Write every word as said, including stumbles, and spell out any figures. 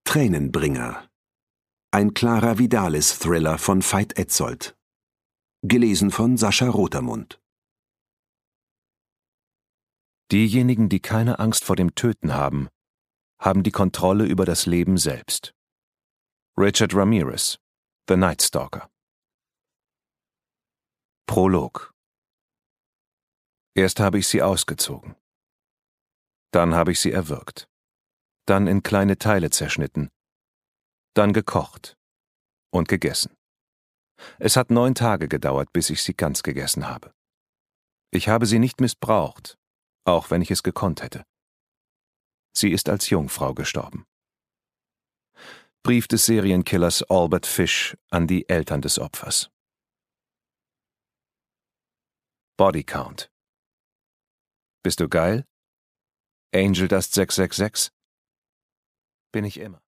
Tränenbringer. Ein Clara Vidalis-Thriller von Veit Etzold. Gelesen von Sascha Rotermund. Diejenigen, die keine Angst vor dem Töten haben, haben die Kontrolle über das Leben selbst. Richard Ramirez, The Night Stalker. Prolog. Erst habe ich sie ausgezogen. Dann habe ich sie erwürgt. Dann in kleine Teile zerschnitten. Dann gekocht und gegessen. Es hat neun Tage gedauert, bis ich sie ganz gegessen habe. Ich habe sie nicht missbraucht, auch wenn ich es gekonnt hätte. Sie ist als Jungfrau gestorben. Brief des Serienkillers Albert Fish an die Eltern des Opfers. Body Count. Bist du geil? Angel Dust sechs sechs sechs? Bin ich immer.